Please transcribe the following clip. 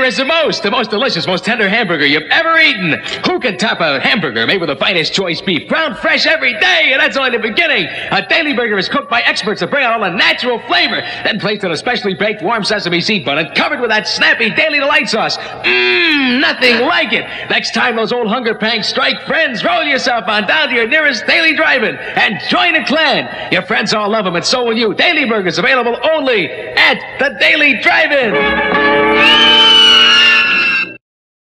is the most delicious, most tender hamburger you've ever eaten. Who can top a hamburger made with the finest choice beef, ground fresh every day? And that's only the beginning. A Daily Burger is cooked by experts to bring out all the natural flavor, then placed in a specially baked warm sesame seed bun and covered with that snappy Daily Delight sauce. Nothing like it. Next time those old hunger pangs strike, friends, roll yourself on down to your nearest Daily Drive-In and join a clan. Your friends all love them, and so will you. Daily Burgers available only at the Daily Drive-In.